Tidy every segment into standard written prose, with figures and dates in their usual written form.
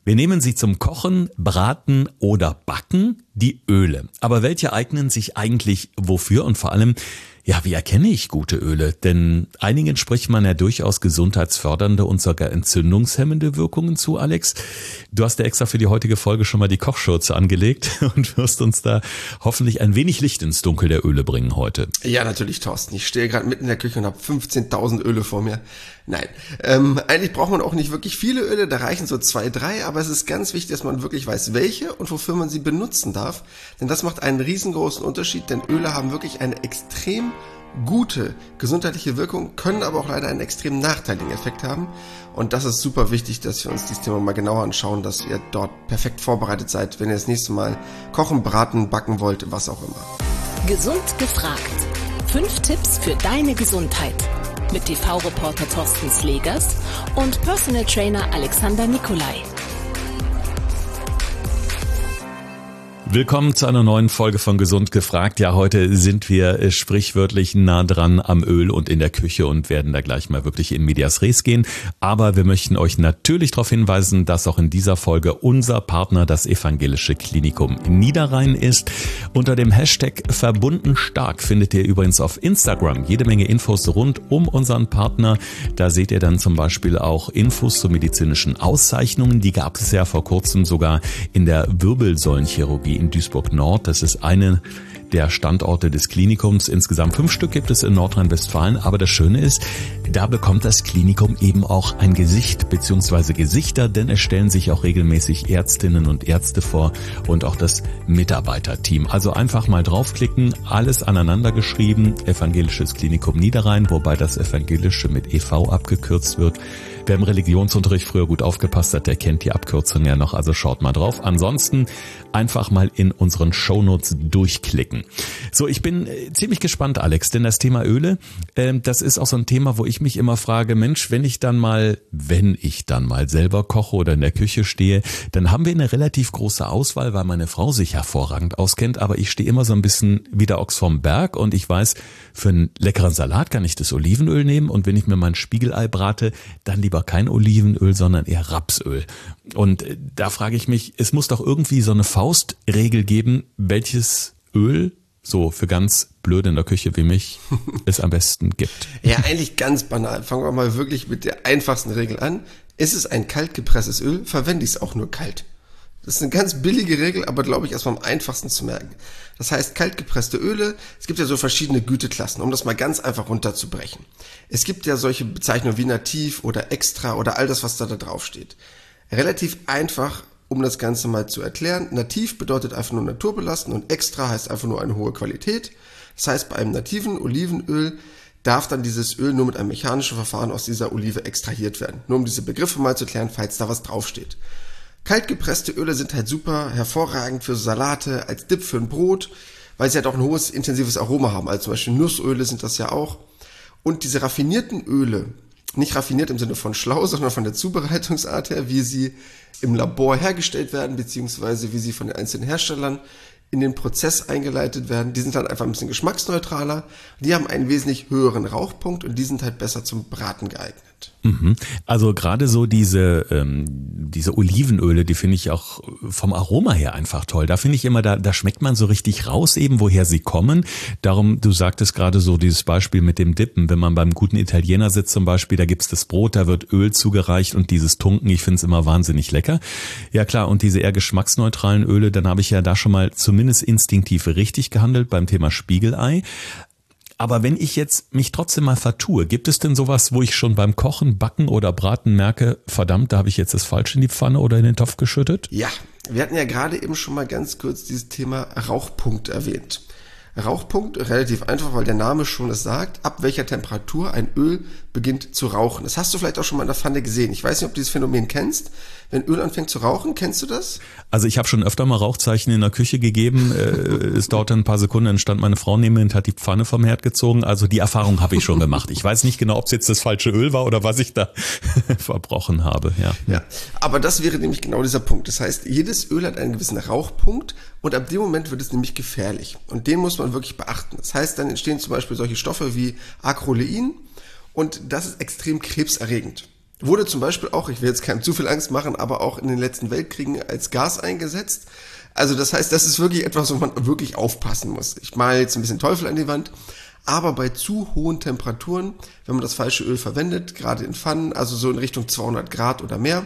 Wir nehmen sie zum Kochen, Braten oder Backen, die Öle. Aber welche eignen sich eigentlich wofür und vor allem, ja, wie erkenne ich gute Öle? Denn einigen spricht man ja durchaus gesundheitsfördernde und sogar entzündungshemmende Wirkungen zu, Alex. Du hast ja extra für die heutige Folge schon mal die Kochschürze angelegt und wirst uns da hoffentlich ein wenig Licht ins Dunkel der Öle bringen heute. Ja, natürlich, Thorsten. Ich stehe gerade mitten in der Küche und habe 15.000 Öle vor mir. Nein, eigentlich braucht man auch nicht wirklich viele Öle, da reichen so 2, 3, aber es ist ganz wichtig, dass man wirklich weiß, welche und wofür man sie benutzen darf. Denn das macht einen riesengroßen Unterschied, denn Öle haben wirklich eine extrem gute gesundheitliche Wirkung, können aber auch leider einen extrem nachteiligen Effekt haben. Und das ist super wichtig, dass wir uns dieses Thema mal genauer anschauen, dass ihr dort perfekt vorbereitet seid, wenn ihr das nächste Mal kochen, braten, backen wollt, was auch immer. Gesund gefragt. 5 Tipps für deine Gesundheit. Mit TV-Reporter Thorsten Slegers und Personal Trainer Alexander Nikolai. Willkommen zu einer neuen Folge von Gesund gefragt. Ja, heute sind wir sprichwörtlich nah dran am Öl und in der Küche und werden da gleich mal wirklich in medias res gehen. Aber wir möchten euch natürlich darauf hinweisen, dass auch in dieser Folge unser Partner das Evangelische Klinikum Niederrhein ist. Unter dem Hashtag #verbundenstark findet ihr übrigens auf Instagram jede Menge Infos rund um unseren Partner. Da seht ihr dann zum Beispiel auch Infos zu medizinischen Auszeichnungen. Die gab es ja vor kurzem sogar in der Wirbelsäulenchirurgie in Duisburg-Nord. Das ist eine der Standorte des Klinikums. Insgesamt 5 Stück gibt es in Nordrhein-Westfalen. Aber das Schöne ist, da bekommt das Klinikum eben auch ein Gesicht bzw. Gesichter, denn es stellen sich auch regelmäßig Ärztinnen und Ärzte vor und auch das Mitarbeiterteam. Also einfach mal draufklicken, alles aneinander geschrieben, Evangelisches Klinikum Niederrhein, wobei das Evangelische mit EV abgekürzt wird. Wer im Religionsunterricht früher gut aufgepasst hat, der kennt die Abkürzung ja noch, also schaut mal drauf. Ansonsten einfach mal in unseren Shownotes durchklicken. So, ich bin ziemlich gespannt, Alex, denn das Thema Öle, das ist auch so ein Thema, wo ich mich immer frage, Mensch, wenn ich dann mal selber koche oder in der Küche stehe, dann haben wir eine relativ große Auswahl, weil meine Frau sich hervorragend auskennt, aber ich stehe immer so ein bisschen wie der Ochs vom Berg und ich weiß, für einen leckeren Salat kann ich das Olivenöl nehmen und wenn ich mir mein Spiegelei brate, dann lieber kein Olivenöl, sondern eher Rapsöl. Und da frage ich mich, es muss doch irgendwie so eine Faustregel geben, welches Öl so für ganz Blöde in der Küche wie mich es am besten gibt. Ja, eigentlich ganz banal. Fangen wir mal wirklich mit der einfachsten Regel an. Ist es ein kalt gepresstes Öl, verwende ich es auch nur kalt. Das ist eine ganz billige Regel, aber glaube ich erstmal am einfachsten zu merken. Das heißt, kalt gepresste Öle, es gibt ja so verschiedene Güteklassen, um das mal ganz einfach runterzubrechen. Es gibt ja solche Bezeichnungen wie Nativ oder Extra oder all das, was da drauf steht. Relativ einfach, um das Ganze mal zu erklären. Nativ bedeutet einfach nur naturbelassen und Extra heißt einfach nur eine hohe Qualität. Das heißt, bei einem nativen Olivenöl darf dann dieses Öl nur mit einem mechanischen Verfahren aus dieser Olive extrahiert werden. Nur um diese Begriffe mal zu klären, falls da was draufsteht. Kaltgepresste Öle sind halt super hervorragend für Salate, als Dip für ein Brot, weil sie halt auch ein hohes, intensives Aroma haben. Also zum Beispiel Nussöle sind das ja auch. Und diese raffinierten Öle, nicht raffiniert im Sinne von schlau, sondern von der Zubereitungsart her, wie sie im Labor hergestellt werden, beziehungsweise wie sie von den einzelnen Herstellern in den Prozess eingeleitet werden, die sind halt einfach ein bisschen geschmacksneutraler, die haben einen wesentlich höheren Rauchpunkt und die sind halt besser zum Braten geeignet. Also gerade so diese Olivenöle, die finde ich auch vom Aroma her einfach toll. Da finde ich immer, da schmeckt man so richtig raus eben, woher sie kommen. Darum, du sagtest gerade so dieses Beispiel mit dem Dippen, wenn man beim guten Italiener sitzt zum Beispiel, da gibt's das Brot, da wird Öl zugereicht und dieses Tunken, ich finde es immer wahnsinnig lecker. Ja klar, und diese eher geschmacksneutralen Öle, dann habe ich ja da schon mal zumindest instinktiv richtig gehandelt beim Thema Spiegelei. Aber wenn ich jetzt mich trotzdem mal vertue, gibt es denn sowas, wo ich schon beim Kochen, Backen oder Braten merke, verdammt, da habe ich jetzt das Falsche in die Pfanne oder in den Topf geschüttet? Ja, wir hatten ja gerade eben schon mal ganz kurz dieses Thema Rauchpunkt erwähnt. Rauchpunkt, relativ einfach, weil der Name schon es sagt, ab welcher Temperatur ein Öl beginnt zu rauchen. Das hast du vielleicht auch schon mal in der Pfanne gesehen. Ich weiß nicht, ob du dieses Phänomen kennst. Wenn Öl anfängt zu rauchen, kennst du das? Also ich habe schon öfter mal Rauchzeichen in der Küche gegeben. Es dauerte ein paar Sekunden, dann stand meine Frau neben mir und hat die Pfanne vom Herd gezogen. Also die Erfahrung habe ich schon gemacht. Ich weiß nicht genau, ob es jetzt das falsche Öl war oder was ich da verbrochen habe. Ja, aber das wäre nämlich genau dieser Punkt. Das heißt, jedes Öl hat einen gewissen Rauchpunkt und ab dem Moment wird es nämlich gefährlich. Und den muss man wirklich beachten. Das heißt, dann entstehen zum Beispiel solche Stoffe wie Acrolein und das ist extrem krebserregend. Wurde zum Beispiel auch, ich will jetzt keinem zu viel Angst machen, aber auch in den letzten Weltkriegen als Gas eingesetzt. Also das heißt, das ist wirklich etwas, wo man wirklich aufpassen muss. Ich male jetzt ein bisschen Teufel an die Wand, aber bei zu hohen Temperaturen, wenn man das falsche Öl verwendet, gerade in Pfannen, also so in Richtung 200 Grad oder mehr,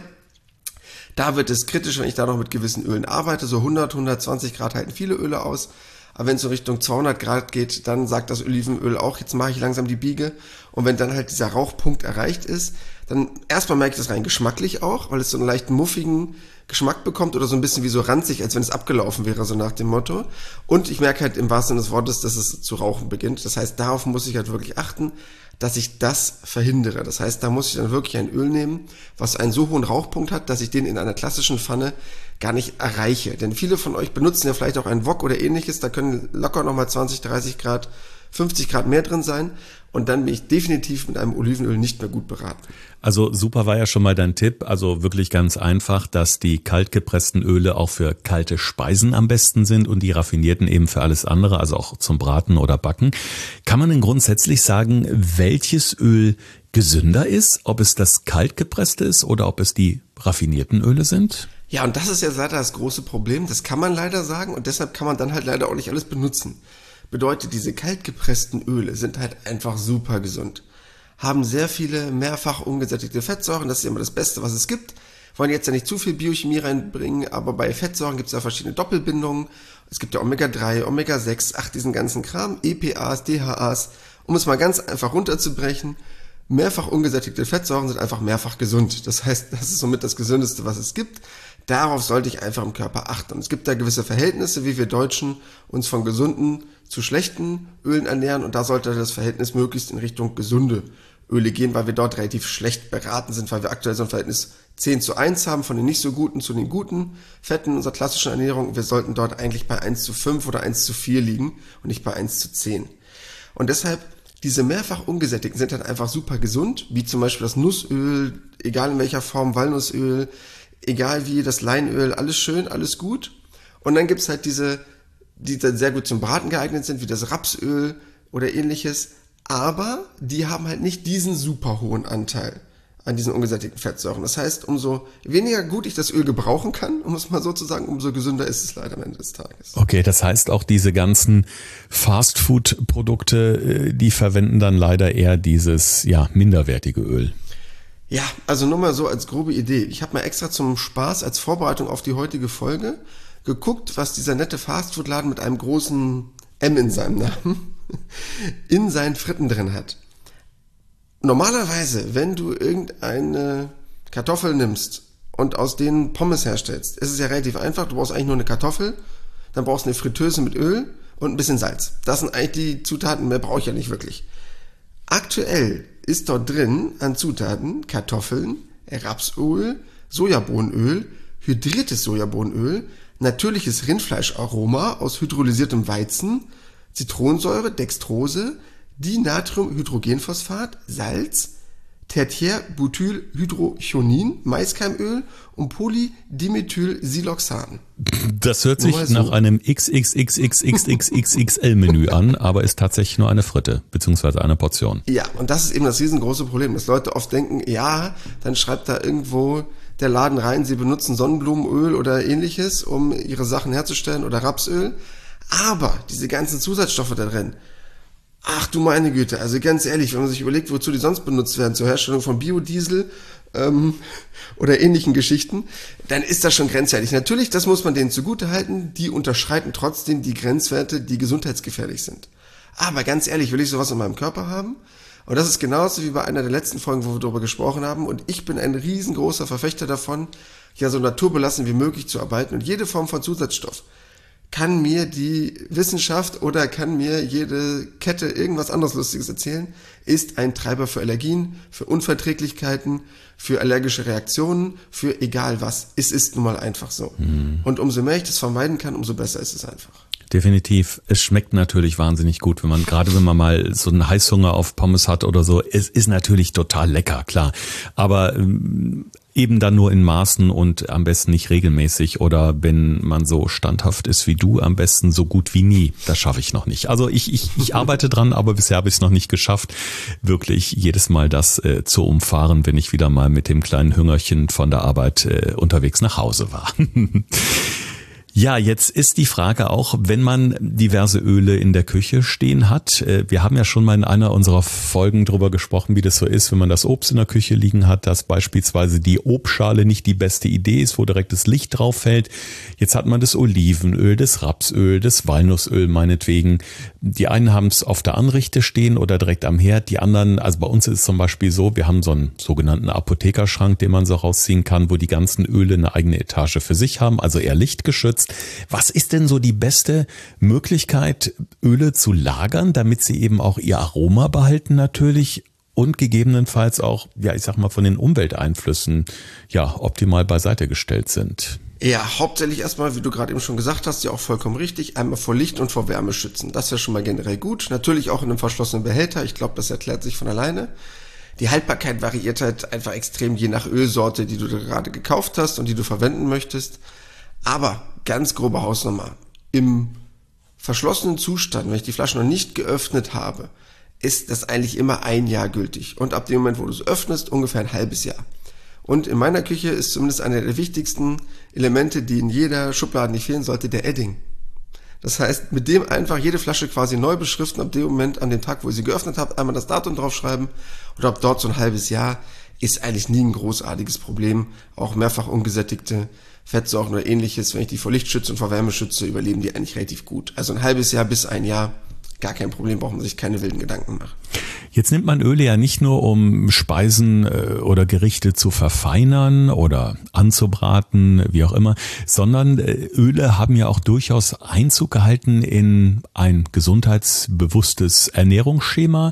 da wird es kritisch, wenn ich da noch mit gewissen Ölen arbeite. So 100, 120 Grad halten viele Öle aus. Aber wenn es so Richtung 200 Grad geht, dann sagt das Olivenöl auch, jetzt mache ich langsam die Biege. Und wenn dann halt dieser Rauchpunkt erreicht ist, dann erstmal merke ich das rein geschmacklich auch, weil es so einen leichten muffigen Geschmack bekommt oder so ein bisschen wie so ranzig, als wenn es abgelaufen wäre, so nach dem Motto. Und ich merke halt im wahrsten Sinne des Wortes, dass es zu rauchen beginnt. Das heißt, darauf muss ich halt wirklich achten, dass ich das verhindere. Das heißt, da muss ich dann wirklich ein Öl nehmen, was einen so hohen Rauchpunkt hat, dass ich den in einer klassischen Pfanne gar nicht erreiche. Denn viele von euch benutzen ja vielleicht auch einen Wok oder ähnliches, da können locker nochmal 20, 30 Grad, 50 Grad mehr drin sein und dann bin ich definitiv mit einem Olivenöl nicht mehr gut beraten. Also super war ja schon mal dein Tipp, also wirklich ganz einfach, dass die kaltgepressten Öle auch für kalte Speisen am besten sind und die raffinierten eben für alles andere, also auch zum Braten oder Backen. Kann man denn grundsätzlich sagen, welches Öl gesünder ist, ob es das kaltgepresste ist oder ob es die raffinierten Öle sind? Ja, und das ist ja leider das große Problem, das kann man leider sagen und deshalb kann man dann halt leider auch nicht alles benutzen. Bedeutet, diese kaltgepressten Öle sind halt einfach super gesund. Haben sehr viele mehrfach ungesättigte Fettsäuren, das ist ja immer das Beste, was es gibt. Wollen jetzt ja nicht zu viel Biochemie reinbringen, aber bei Fettsäuren gibt es ja verschiedene Doppelbindungen. Es gibt ja Omega-3, Omega-6, diesen ganzen Kram, EPAs, DHAs. Um es mal ganz einfach runterzubrechen, mehrfach ungesättigte Fettsäuren sind einfach mehrfach gesund. Das heißt, das ist somit das Gesündeste, was es gibt. Darauf sollte ich einfach im Körper achten. Und es gibt da gewisse Verhältnisse, wie wir Deutschen uns von gesunden zu schlechten Ölen ernähren. Und da sollte das Verhältnis möglichst in Richtung gesunde Öle gehen, weil wir dort relativ schlecht beraten sind, weil wir aktuell so ein Verhältnis 10:1 haben von den nicht so guten zu den guten Fetten unserer klassischen Ernährung. Wir sollten dort eigentlich bei 1:5 oder 1:4 liegen und nicht bei 1:10. Und deshalb, diese mehrfach ungesättigten sind halt einfach super gesund, wie zum Beispiel das Nussöl, egal in welcher Form, Walnussöl, egal wie, das Leinöl, alles schön, alles gut. Und dann gibt's halt diese, die dann sehr gut zum Braten geeignet sind, wie das Rapsöl oder ähnliches. Aber die haben halt nicht diesen super hohen Anteil an diesen ungesättigten Fettsäuren. Das heißt, umso weniger gut ich das Öl gebrauchen kann, um es mal so zu sagen, umso gesünder ist es leider am Ende des Tages. Okay, das heißt auch diese ganzen Fastfood-Produkte, die verwenden dann leider eher dieses, minderwertige Öl. Ja, also nur mal so als grobe Idee. Ich habe mal extra zum Spaß als Vorbereitung auf die heutige Folge geguckt, was dieser nette Fastfood-Laden mit einem großen M in seinem Namen in seinen Fritten drin hat. Normalerweise, wenn du irgendeine Kartoffel nimmst und aus denen Pommes herstellst, ist es ja relativ einfach. Du brauchst eigentlich nur eine Kartoffel, dann brauchst du eine Fritteuse mit Öl und ein bisschen Salz. Das sind eigentlich die Zutaten, mehr brauche ich ja nicht wirklich. Aktuell ist dort drin an Zutaten Kartoffeln, Rapsöl, Sojabohnenöl, hydriertes Sojabohnenöl, natürliches Rindfleischaroma aus hydrolysiertem Weizen, Zitronensäure, Dextrose, Dinatriumhydrogenphosphat, Salz, Tertiärbutylhydrochionin, Maiskeimöl und Polydimethylsiloxan. Das hört sich nach einem XXXXXXXL-Menü an, aber ist tatsächlich nur eine Fritte, beziehungsweise eine Portion. Ja, und das ist eben das riesengroße Problem, dass Leute oft denken, ja, dann schreibt da irgendwo der Laden rein, sie benutzen Sonnenblumenöl oder ähnliches, um ihre Sachen herzustellen oder Rapsöl. Aber diese ganzen Zusatzstoffe da drin, ach du meine Güte, also ganz ehrlich, wenn man sich überlegt, wozu die sonst benutzt werden, zur Herstellung von Biodiesel oder ähnlichen Geschichten, dann ist das schon grenzwertig. Natürlich, das muss man denen zugutehalten, die unterschreiten trotzdem die Grenzwerte, die gesundheitsgefährlich sind. Aber ganz ehrlich, will ich sowas in meinem Körper haben? Und das ist genauso wie bei einer der letzten Folgen, wo wir darüber gesprochen haben. Und ich bin ein riesengroßer Verfechter davon, ja so naturbelassen wie möglich zu arbeiten. Und jede Form von Zusatzstoff kann mir die Wissenschaft oder kann mir jede Kette irgendwas anderes Lustiges erzählen, ist ein Treiber für Allergien, für Unverträglichkeiten, für allergische Reaktionen, für egal was. Es ist nun mal einfach so. Und umso mehr ich das vermeiden kann, umso besser ist es einfach. definitiv. Es schmeckt natürlich wahnsinnig gut, wenn man mal so einen Heißhunger auf Pommes hat oder so. Es ist natürlich total lecker, klar. Aber eben dann nur in Maßen und am besten nicht regelmäßig oder wenn man so standhaft ist wie du, am besten so gut wie nie. Das schaffe ich noch nicht. Also ich arbeite dran, aber bisher habe ich es noch nicht geschafft, wirklich jedes Mal das zu umfahren, wenn ich wieder mal mit dem kleinen Hüngerchen von der Arbeit unterwegs nach Hause war. Ja, jetzt ist die Frage auch, wenn man diverse Öle in der Küche stehen hat. Wir haben ja schon mal in einer unserer Folgen drüber gesprochen, wie das so ist, wenn man das Obst in der Küche liegen hat, dass beispielsweise die Obstschale nicht die beste Idee ist, wo direkt das Licht drauf fällt. Jetzt hat man das Olivenöl, das Rapsöl, das Walnussöl meinetwegen. Die einen haben es auf der Anrichte stehen oder direkt am Herd. Die anderen, also bei uns ist es zum Beispiel so, wir haben so einen sogenannten Apothekerschrank, den man so rausziehen kann, wo die ganzen Öle eine eigene Etage für sich haben, also eher lichtgeschützt. Was ist denn so die beste Möglichkeit, Öle zu lagern, damit sie eben auch ihr Aroma behalten natürlich und gegebenenfalls auch, ja, ich sag mal, von den Umwelteinflüssen ja optimal beiseite gestellt sind? Ja, hauptsächlich erstmal, wie du gerade eben schon gesagt hast, ja auch vollkommen richtig, einmal vor Licht und vor Wärme schützen. Das wäre schon mal generell gut. Natürlich auch in einem verschlossenen Behälter. Ich glaube, das erklärt sich von alleine. Die Haltbarkeit variiert halt einfach extrem je nach Ölsorte, die du gerade gekauft hast und die du verwenden möchtest. Aber ganz grobe Hausnummer. Im verschlossenen Zustand, wenn ich die Flasche noch nicht geöffnet habe, ist das eigentlich immer 1 Jahr gültig. Und ab dem Moment, wo du es öffnest, ungefähr ein halbes Jahr. Und in meiner Küche ist zumindest einer der wichtigsten Elemente, die in jeder Schublade nicht fehlen sollte, der Edding. Das heißt, mit dem einfach jede Flasche quasi neu beschriften, ab dem Moment, an dem Tag, wo ihr sie geöffnet habt, einmal das Datum draufschreiben und ab dort so ein halbes Jahr ist eigentlich nie ein großartiges Problem. Auch mehrfach ungesättigte Fettsäuren oder ähnliches, wenn ich die vor Licht schütze und vor Wärme schütze, überleben die eigentlich relativ gut. Also ein halbes Jahr bis 1 Jahr, gar kein Problem, braucht man sich keine wilden Gedanken machen. Jetzt nimmt man Öle ja nicht nur, um Speisen oder Gerichte zu verfeinern oder anzubraten, wie auch immer, sondern Öle haben ja auch durchaus Einzug gehalten in ein gesundheitsbewusstes Ernährungsschema.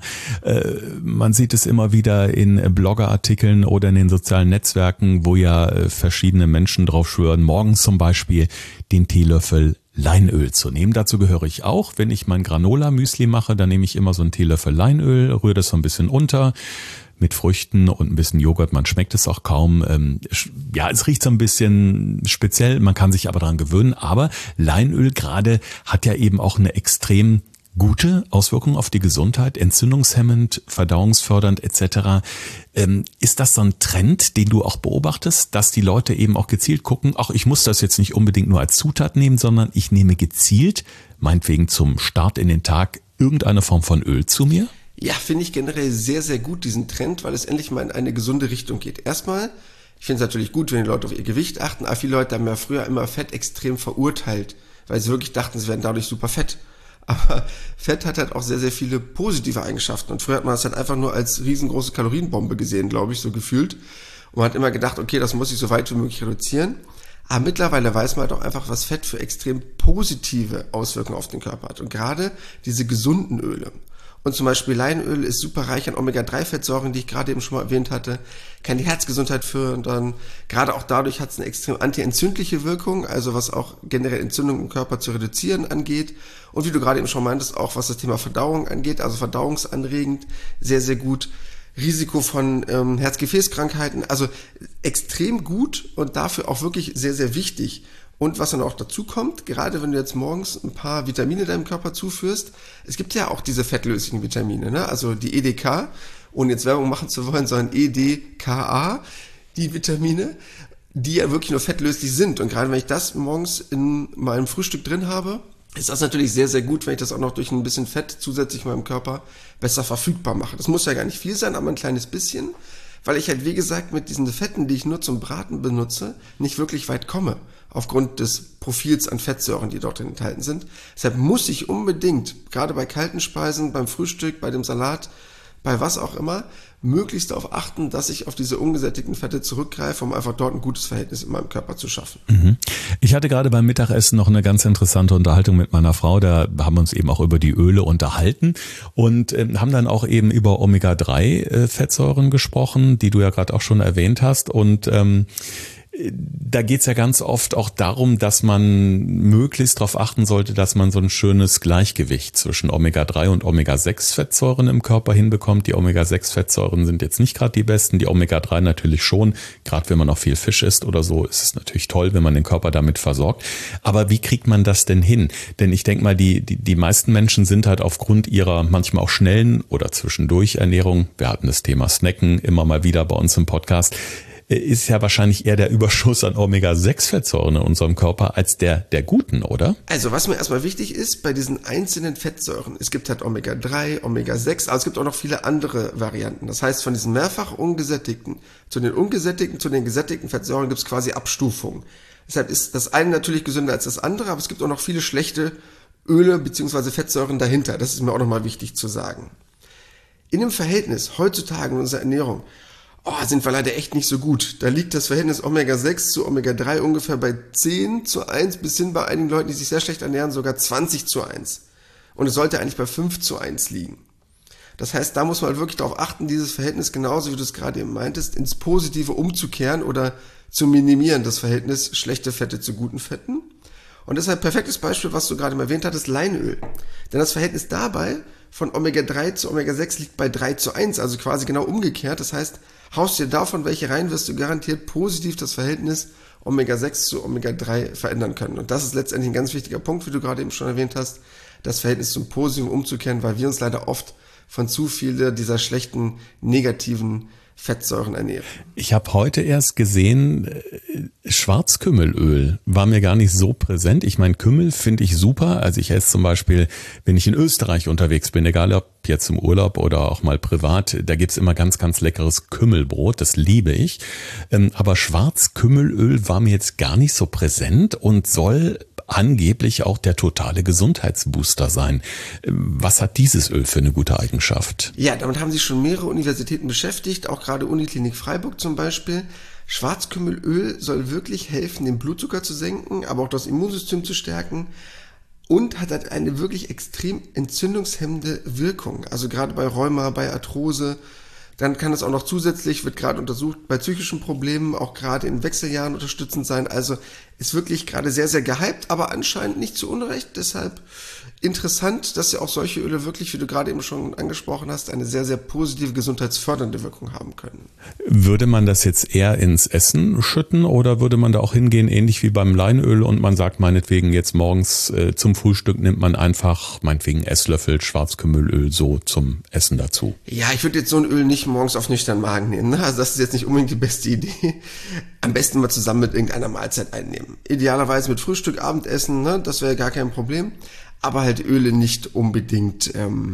Man sieht es immer wieder in Bloggerartikeln oder in den sozialen Netzwerken, wo ja verschiedene Menschen drauf schwören, morgens zum Beispiel den Teelöffel Leinöl zu nehmen. Dazu gehöre ich auch. Wenn ich mein Granola-Müsli mache, dann nehme ich immer so einen Teelöffel Leinöl, rühre das so ein bisschen unter mit Früchten und ein bisschen Joghurt. Man schmeckt es auch kaum. Ja, es riecht so ein bisschen speziell. Man kann sich aber daran gewöhnen. Aber Leinöl gerade hat ja eben auch eine extrem gute Auswirkungen auf die Gesundheit, entzündungshemmend, verdauungsfördernd etc. Ist das so ein Trend, den du auch beobachtest, dass die Leute eben auch gezielt gucken, ach, ich muss das jetzt nicht unbedingt nur als Zutat nehmen, sondern ich nehme gezielt, meinetwegen zum Start in den Tag, irgendeine Form von Öl zu mir? Ja, finde ich generell sehr, sehr gut, diesen Trend, weil es endlich mal in eine gesunde Richtung geht. Erstmal, ich finde es natürlich gut, wenn die Leute auf ihr Gewicht achten, aber viele Leute haben ja früher immer Fett extrem verurteilt, weil sie wirklich dachten, sie werden dadurch super fett. Aber Fett hat halt auch sehr, sehr viele positive Eigenschaften. Und früher hat man es halt einfach nur als riesengroße Kalorienbombe gesehen, glaube ich, so gefühlt. Und man hat immer gedacht, okay, das muss ich so weit wie möglich reduzieren. Aber mittlerweile weiß man halt auch einfach, was Fett für extrem positive Auswirkungen auf den Körper hat. Und gerade diese gesunden Öle. Und zum Beispiel Leinöl ist super reich an Omega-3-Fettsäuren, die ich gerade eben schon mal erwähnt hatte, kann die Herzgesundheit fördern. Gerade auch dadurch hat es eine extrem antientzündliche Wirkung, also was auch generell Entzündungen im Körper zu reduzieren angeht. Und wie du gerade eben schon meintest, auch was das Thema Verdauung angeht, also verdauungsanregend, sehr, sehr gut. Risiko von Herz-Gefäßkrankheiten, also extrem gut und dafür auch wirklich sehr, sehr wichtig. Und was dann auch dazu kommt, gerade wenn du jetzt morgens ein paar Vitamine deinem Körper zuführst, es gibt ja auch diese fettlöslichen Vitamine, ne? Also die EDK, ohne jetzt Werbung machen zu wollen, sondern EDKA, die Vitamine, die ja wirklich nur fettlöslich sind. Und gerade wenn ich das morgens in meinem Frühstück drin habe, ist das natürlich sehr, sehr gut, wenn ich das auch noch durch ein bisschen Fett zusätzlich in meinem Körper besser verfügbar mache. Das muss ja gar nicht viel sein, aber ein kleines bisschen, weil ich halt, wie gesagt, mit diesen Fetten, die ich nur zum Braten benutze, nicht wirklich weit komme, aufgrund des Profils an Fettsäuren, die dort enthalten sind. Deshalb muss ich unbedingt, gerade bei kalten Speisen, beim Frühstück, bei dem Salat, bei was auch immer, möglichst darauf achten, dass ich auf diese ungesättigten Fette zurückgreife, um einfach dort ein gutes Verhältnis in meinem Körper zu schaffen. Ich hatte gerade beim Mittagessen noch eine ganz interessante Unterhaltung mit meiner Frau. Da haben wir uns eben auch über die Öle unterhalten und haben dann auch eben über Omega-3 Fettsäuren gesprochen, die du ja gerade auch schon erwähnt hast. Und Da geht's ja ganz oft auch darum, dass man möglichst darauf achten sollte, dass man so ein schönes Gleichgewicht zwischen Omega-3 und Omega-6-Fettsäuren im Körper hinbekommt. Die Omega-6-Fettsäuren sind jetzt nicht gerade die besten, die Omega-3 natürlich schon. Gerade wenn man auch viel Fisch isst oder so, ist es natürlich toll, wenn man den Körper damit versorgt. Aber wie kriegt man das denn hin? Denn ich denke mal, die meisten Menschen sind halt aufgrund ihrer manchmal auch schnellen oder zwischendurch Ernährung, wir hatten das Thema Snacken immer mal wieder bei uns im Podcast, ist ja wahrscheinlich eher der Überschuss an Omega-6-Fettsäuren in unserem Körper als der guten, oder? Also was mir erstmal wichtig ist, bei diesen einzelnen Fettsäuren, es gibt halt Omega-3, Omega-6, aber es gibt auch noch viele andere Varianten. Das heißt, von diesen mehrfach ungesättigten zu den ungesättigten, zu den gesättigten Fettsäuren gibt es quasi Abstufungen. Deshalb ist das eine natürlich gesünder als das andere, aber es gibt auch noch viele schlechte Öle bzw. Fettsäuren dahinter. Das ist mir auch nochmal wichtig zu sagen. In dem Verhältnis heutzutage in unserer Ernährung sind wir leider echt nicht so gut. Da liegt das Verhältnis Omega-6 zu Omega-3 ungefähr bei 10:1 bis hin bei einigen Leuten, die sich sehr schlecht ernähren, sogar 20:1. Und es sollte eigentlich bei 5:1 liegen. Das heißt, da muss man wirklich darauf achten, dieses Verhältnis, genauso wie du es gerade eben meintest, ins Positive umzukehren oder zu minimieren, das Verhältnis schlechte Fette zu guten Fetten. Und deshalb perfektes Beispiel, was du gerade mal erwähnt hattest, Leinöl. Denn das Verhältnis dabei von Omega-3 zu Omega-6 liegt bei 3:1, also quasi genau umgekehrt. Das heißt, haust dir davon welche rein, wirst du garantiert positiv das Verhältnis Omega-6 zu Omega-3 verändern können. Und das ist letztendlich ein ganz wichtiger Punkt, wie du gerade eben schon erwähnt hast, das Verhältnis zum Positiven umzukehren, weil wir uns leider oft von zu vielen dieser schlechten, negativen Fettsäuren ernähren. Ich habe heute erst gesehen, Schwarzkümmelöl war mir gar nicht so präsent. Ich meine, Kümmel finde ich super. Also ich esse zum Beispiel, wenn ich in Österreich unterwegs bin, egal ob jetzt im Urlaub oder auch mal privat, da gibt's immer ganz, ganz leckeres Kümmelbrot. Das liebe ich. Aber Schwarzkümmelöl war mir jetzt gar nicht so präsent und soll angeblich auch der totale Gesundheitsbooster sein. Was hat dieses Öl für eine gute Eigenschaft? Ja, damit haben sich schon mehrere Universitäten beschäftigt, auch gerade Uniklinik Freiburg zum Beispiel. Schwarzkümmelöl soll wirklich helfen, den Blutzucker zu senken, aber auch das Immunsystem zu stärken und hat halt eine wirklich extrem entzündungshemmende Wirkung. Also gerade bei Rheuma, bei Arthrose. Dann kann es auch noch zusätzlich, wird gerade untersucht, bei psychischen Problemen, auch gerade in Wechseljahren unterstützend sein. Also ist wirklich gerade sehr, sehr gehypt, aber anscheinend nicht zu Unrecht. Deshalb interessant, dass ja auch solche Öle wirklich, wie du gerade eben schon angesprochen hast, eine sehr, sehr positive gesundheitsfördernde Wirkung haben können. Würde man das jetzt eher ins Essen schütten oder würde man da auch hingehen, ähnlich wie beim Leinöl und man sagt meinetwegen jetzt morgens zum Frühstück nimmt man einfach meinetwegen Esslöffel Schwarzkümmelöl so zum Essen dazu? Ja, ich würde jetzt so ein Öl nicht morgens auf nüchternen Magen nehmen. Ne? Also das ist jetzt nicht unbedingt die beste Idee. Am besten mal zusammen mit irgendeiner Mahlzeit einnehmen. Idealerweise mit Frühstück, Abendessen, ne? Das wäre gar kein Problem. Aber halt Öle nicht unbedingt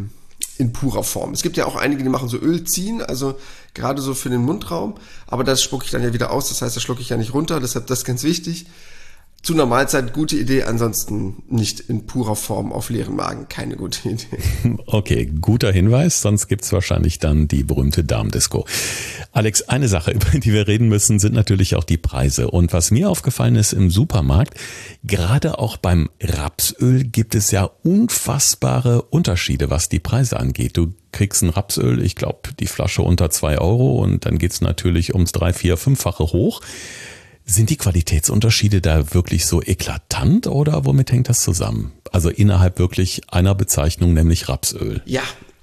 in purer Form. Es gibt ja auch einige, die machen so Ölziehen, also gerade so für den Mundraum. Aber das spucke ich dann ja wieder aus, das heißt, das schlucke ich ja nicht runter. Deshalb das ist ganz wichtig. Zu einer Mahlzeit gute Idee, ansonsten nicht in purer Form auf leeren Magen, keine gute Idee. Okay, guter Hinweis, sonst gibt's wahrscheinlich dann die berühmte Darmdisco. Alex, eine Sache, über die wir reden müssen, sind natürlich auch die Preise. Und was mir aufgefallen ist im Supermarkt, gerade auch beim Rapsöl gibt es ja unfassbare Unterschiede, was die Preise angeht. Du kriegst ein Rapsöl, ich glaube, die Flasche unter 2 € und dann geht's natürlich ums 3-, 4-, 5-fache hoch. Sind die Qualitätsunterschiede da wirklich so eklatant oder womit hängt das zusammen? Also innerhalb wirklich einer Bezeichnung, nämlich Rapsöl. Ja,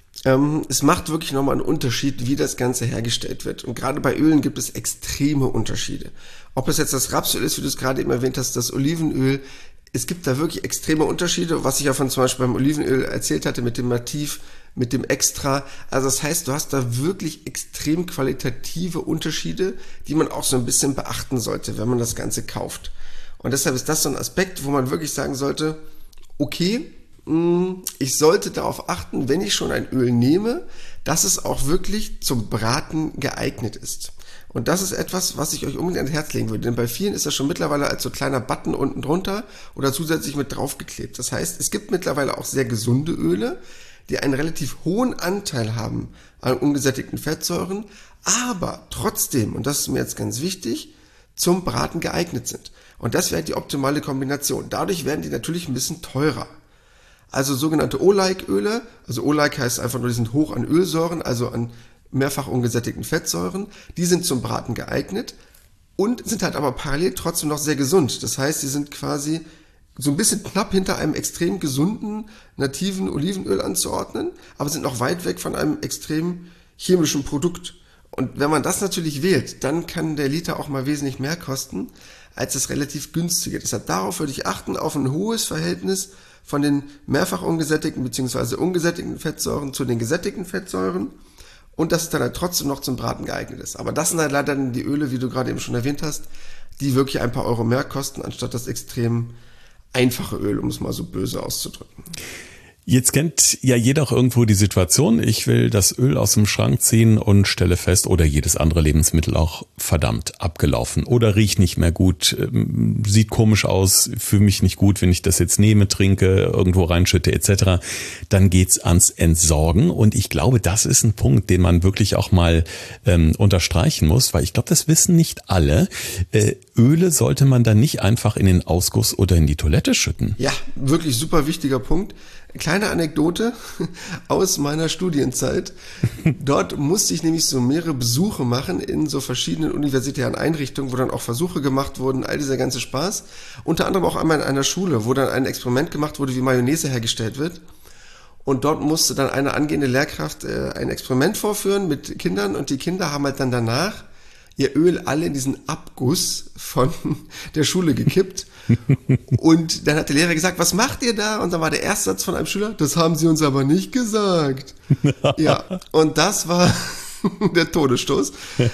es macht wirklich nochmal einen Unterschied, wie das Ganze hergestellt wird. Und gerade bei Ölen gibt es extreme Unterschiede. Ob es jetzt das Rapsöl ist, wie du es gerade eben erwähnt hast, das Olivenöl, es gibt da wirklich extreme Unterschiede, was ich ja von zum Beispiel beim Olivenöl erzählt hatte mit dem Nativ, mit dem Extra. Also das heißt, du hast da wirklich extrem qualitative Unterschiede, die man auch so ein bisschen beachten sollte, wenn man das Ganze kauft. Und deshalb ist das so ein Aspekt, wo man wirklich sagen sollte, okay, ich sollte darauf achten, wenn ich schon ein Öl nehme, dass es auch wirklich zum Braten geeignet ist. Und das ist etwas, was ich euch unbedingt ans Herz legen würde. Denn bei vielen ist das schon mittlerweile als so kleiner Button unten drunter oder zusätzlich mit draufgeklebt. Das heißt, es gibt mittlerweile auch sehr gesunde Öle, die einen relativ hohen Anteil haben an ungesättigten Fettsäuren, aber trotzdem, und das ist mir jetzt ganz wichtig, zum Braten geeignet sind. Und das wäre die optimale Kombination. Dadurch werden die natürlich ein bisschen teurer. Also sogenannte O-like-Öle, also O-like heißt einfach nur, die sind hoch an Ölsäuren, also an mehrfach ungesättigten Fettsäuren, die sind zum Braten geeignet, und sind halt aber parallel trotzdem noch sehr gesund. Das heißt, sie sind quasi so ein bisschen knapp hinter einem extrem gesunden, nativen Olivenöl anzuordnen, aber sind noch weit weg von einem extrem chemischen Produkt. Und wenn man das natürlich wählt, dann kann der Liter auch mal wesentlich mehr kosten als das relativ günstige. Deshalb darauf würde ich achten, auf ein hohes Verhältnis von den mehrfach ungesättigten bzw. ungesättigten Fettsäuren zu den gesättigten Fettsäuren und dass es dann halt trotzdem noch zum Braten geeignet ist. Aber das sind halt leider die Öle, wie du gerade eben schon erwähnt hast, die wirklich ein paar Euro mehr kosten, anstatt das extrem einfache Öl, um es mal so böse auszudrücken. Jetzt kennt ja jeder auch irgendwo die Situation, ich will das Öl aus dem Schrank ziehen und stelle fest, oder jedes andere Lebensmittel auch, verdammt, abgelaufen oder riecht nicht mehr gut, sieht komisch aus, fühle mich nicht gut, wenn ich das jetzt nehme, trinke, irgendwo reinschütte etc., dann geht's ans Entsorgen und ich glaube, das ist ein Punkt, den man wirklich auch mal unterstreichen muss, weil ich glaube, das wissen nicht alle. Öle sollte man dann nicht einfach in den Ausguss oder in die Toilette schütten. Ja, wirklich super wichtiger Punkt. Kleine Anekdote aus meiner Studienzeit. Dort musste ich nämlich so mehrere Besuche machen in so verschiedenen universitären Einrichtungen, wo dann auch Versuche gemacht wurden, all dieser ganze Spaß. Unter anderem auch einmal in einer Schule, wo dann ein Experiment gemacht wurde, wie Mayonnaise hergestellt wird. Und dort musste dann eine angehende Lehrkraft ein Experiment vorführen mit Kindern und die Kinder haben halt dann danach ihr Öl alle in diesen Abguss von der Schule gekippt. Und dann hat der Lehrer gesagt, was macht ihr da? Und dann war der erste Satz von einem Schüler, das haben sie uns aber nicht gesagt. Ja, und das war der Todesstoß.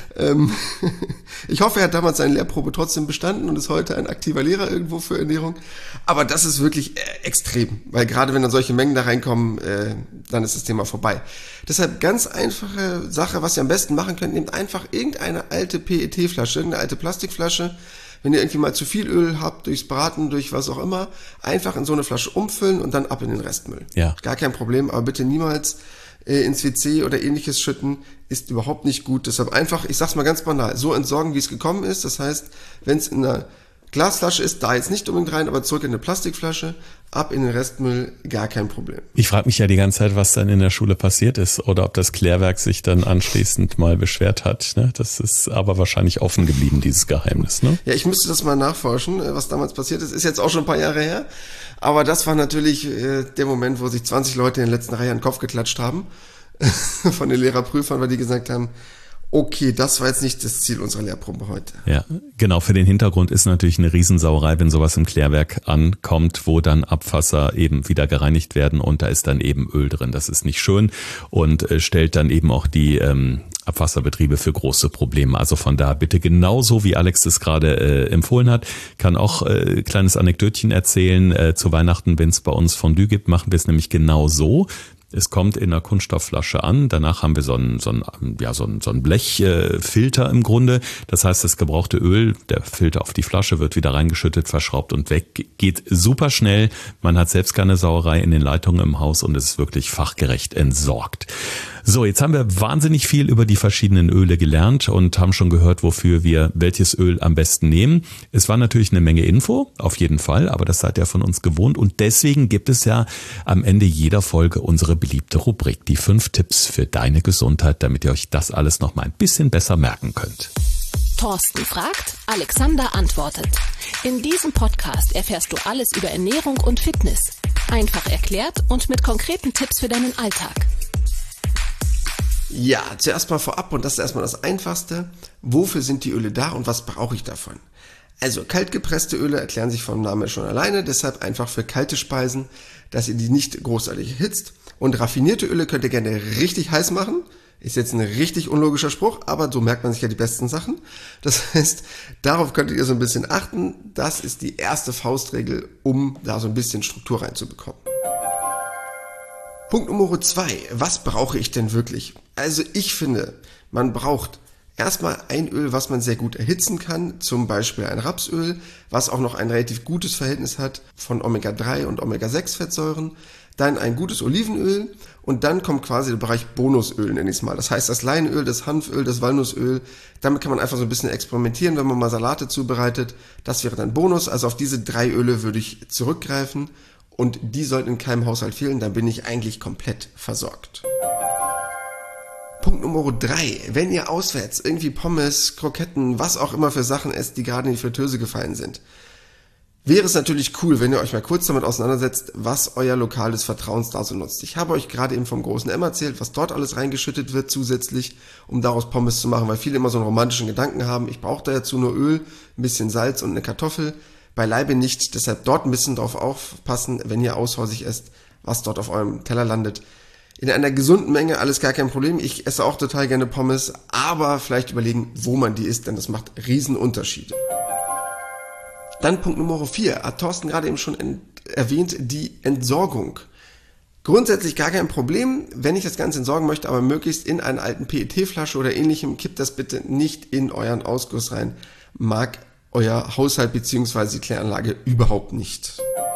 Ich hoffe, er hat damals seine Lehrprobe trotzdem bestanden und ist heute ein aktiver Lehrer irgendwo für Ernährung. Aber das ist wirklich extrem, weil gerade wenn dann solche Mengen da reinkommen, dann ist das Thema vorbei. Deshalb ganz einfache Sache, was ihr am besten machen könnt, nehmt einfach irgendeine alte PET-Flasche, irgendeine alte Plastikflasche. Wenn ihr irgendwie mal zu viel Öl habt, durchs Braten, durch was auch immer, einfach in so eine Flasche umfüllen und dann ab in den Restmüll. Ja. Gar kein Problem, aber bitte niemals ins WC oder ähnliches schütten, ist überhaupt nicht gut. Deshalb einfach, ich sag's mal ganz banal, so entsorgen, wie es gekommen ist. Das heißt, wenn es in einer Glasflasche ist, da jetzt nicht unbedingt rein, aber zurück in eine Plastikflasche, ab in den Restmüll, gar kein Problem. Ich frage mich ja die ganze Zeit, was dann in der Schule passiert ist oder ob das Klärwerk sich dann anschließend mal beschwert hat. Ne? Das ist aber wahrscheinlich offen geblieben, dieses Geheimnis. Ne? Ja, ich müsste das mal nachforschen, was damals passiert ist. Ist jetzt auch schon ein paar Jahre her. Aber das war natürlich der Moment, wo sich 20 Leute in der letzten Reihe an den Kopf geklatscht haben von den Lehrerprüfern, weil die gesagt haben, okay, das war jetzt nicht das Ziel unserer Lehrprobe heute. Ja, genau. Für den Hintergrund ist natürlich eine Riesensauerei, wenn sowas im Klärwerk ankommt, wo dann Abwasser eben wieder gereinigt werden und da ist dann eben Öl drin. Das ist nicht schön und stellt dann eben auch die Abwasserbetriebe für große Probleme. Also von da bitte genauso, wie Alex das gerade empfohlen hat, kann auch kleines Anekdötchen erzählen. Zu Weihnachten, wenn es bei uns Fondue gibt, machen wir es nämlich genau so. Es kommt in einer Kunststoffflasche an, danach haben wir so einen Blechfilter im Grunde. Das heißt, das gebrauchte Öl, der Filter auf die Flasche wird wieder reingeschüttet, verschraubt und weg. Geht super schnell, man hat selbst keine Sauerei in den Leitungen im Haus und es ist wirklich fachgerecht entsorgt. So, jetzt haben wir wahnsinnig viel über die verschiedenen Öle gelernt und haben schon gehört, wofür wir welches Öl am besten nehmen. Es war natürlich eine Menge Info, auf jeden Fall, aber das seid ihr von uns gewohnt und deswegen gibt es ja am Ende jeder Folge unsere beliebte Rubrik, die 5 Tipps für deine Gesundheit, damit ihr euch das alles noch mal ein bisschen besser merken könnt. Thorsten fragt, Alexander antwortet. In diesem Podcast erfährst du alles über Ernährung und Fitness. Einfach erklärt und mit konkreten Tipps für deinen Alltag. Ja, zuerst mal vorab, und das ist erstmal das Einfachste, wofür sind die Öle da und was brauche ich davon? Also kaltgepresste Öle erklären sich vom Namen schon alleine, deshalb einfach für kalte Speisen, dass ihr die nicht großartig erhitzt. Und raffinierte Öle könnt ihr gerne richtig heiß machen. Ist jetzt ein richtig unlogischer Spruch, aber so merkt man sich ja die besten Sachen. Das heißt, darauf könntet ihr so ein bisschen achten. Das ist die erste Faustregel, um da so ein bisschen Struktur reinzubekommen. Punkt Nummer 2. Was brauche ich denn wirklich? Also ich finde, man braucht erstmal ein Öl, was man sehr gut erhitzen kann, zum Beispiel ein Rapsöl, was auch noch ein relativ gutes Verhältnis hat von Omega-3 und Omega-6-Fettsäuren. Dann ein gutes Olivenöl und dann kommt quasi der Bereich Bonusöl, nenne ich es mal. Das heißt das Leinöl, das Hanföl, das Walnussöl. Damit kann man einfach so ein bisschen experimentieren, wenn man mal Salate zubereitet. Das wäre dann Bonus. Also auf diese 3 Öle würde ich zurückgreifen. Und die sollten in keinem Haushalt fehlen, dann bin ich eigentlich komplett versorgt. Punkt Nummer 3. Wenn ihr auswärts irgendwie Pommes, Kroketten, was auch immer für Sachen esst, die gerade in die Fritteuse gefallen sind, wäre es natürlich cool, wenn ihr euch mal kurz damit auseinandersetzt, was euer lokales Vertrauens da so nutzt. Ich habe euch gerade eben vom großen M erzählt, was dort alles reingeschüttet wird zusätzlich, um daraus Pommes zu machen, weil viele immer so einen romantischen Gedanken haben. Ich brauche dazu nur Öl, ein bisschen Salz und eine Kartoffel. Beileibe nicht, deshalb dort ein bisschen drauf aufpassen, wenn ihr aushausig esst, was dort auf eurem Teller landet. In einer gesunden Menge, alles gar kein Problem. Ich esse auch total gerne Pommes, aber vielleicht überlegen, wo man die isst, denn das macht Riesenunterschiede. Dann Punkt Nummer 4, hat Thorsten gerade eben schon erwähnt, die Entsorgung. Grundsätzlich gar kein Problem, wenn ich das Ganze entsorgen möchte, aber möglichst in einer alten PET-Flasche oder ähnlichem, kippt das bitte nicht in euren Ausguss rein. Mag euer Haushalt bzw. die Kläranlage überhaupt nicht.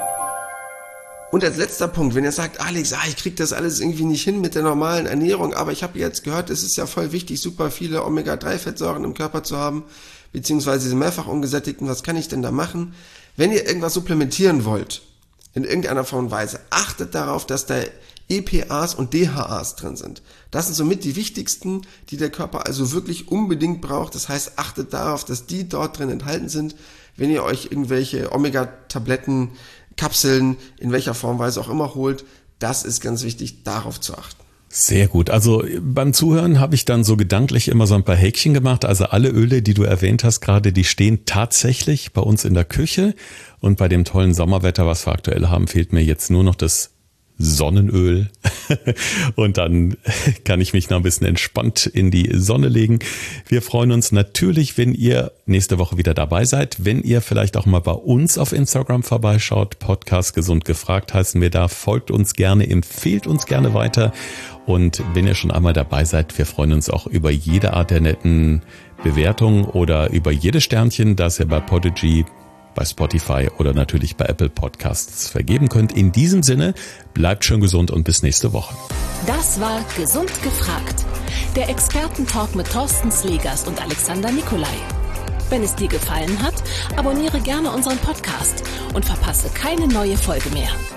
Und als letzter Punkt, wenn ihr sagt, Alex, ich krieg das alles irgendwie nicht hin mit der normalen Ernährung, aber ich habe jetzt gehört, es ist ja voll wichtig, super viele Omega-3-Fettsäuren im Körper zu haben, beziehungsweise diese mehrfach ungesättigten, was kann ich denn da machen? Wenn ihr irgendwas supplementieren wollt, in irgendeiner Form und Weise, achtet darauf, dass da EPAs und DHAs drin sind. Das sind somit die wichtigsten, die der Körper also wirklich unbedingt braucht. Das heißt, achtet darauf, dass die dort drin enthalten sind, wenn ihr euch irgendwelche Omega-Tabletten, Kapseln, in welcher Formweise auch immer holt. Das ist ganz wichtig, darauf zu achten. Sehr gut. Also beim Zuhören habe ich dann so gedanklich immer so ein paar Häkchen gemacht. Also alle Öle, die du erwähnt hast gerade, die stehen tatsächlich bei uns in der Küche. Und bei dem tollen Sommerwetter, was wir aktuell haben, fehlt mir jetzt nur noch das Sonnenöl. Und dann kann ich mich noch ein bisschen entspannt in die Sonne legen. Wir freuen uns natürlich, wenn ihr nächste Woche wieder dabei seid. Wenn ihr vielleicht auch mal bei uns auf Instagram vorbeischaut. Podcast Gesund gefragt heißen wir da. Folgt uns gerne, empfehlt uns gerne weiter. Und wenn ihr schon einmal dabei seid, wir freuen uns auch über jede Art der netten Bewertung oder über jedes Sternchen, das ihr bei Podigy, bei Spotify oder natürlich bei Apple Podcasts vergeben könnt. In diesem Sinne, bleibt schön gesund und bis nächste Woche. Das war Gesund gefragt. Der Expertentalk mit Thorsten Slegers und Alexander Nikolai. Wenn es dir gefallen hat, abonniere gerne unseren Podcast und verpasse keine neue Folge mehr.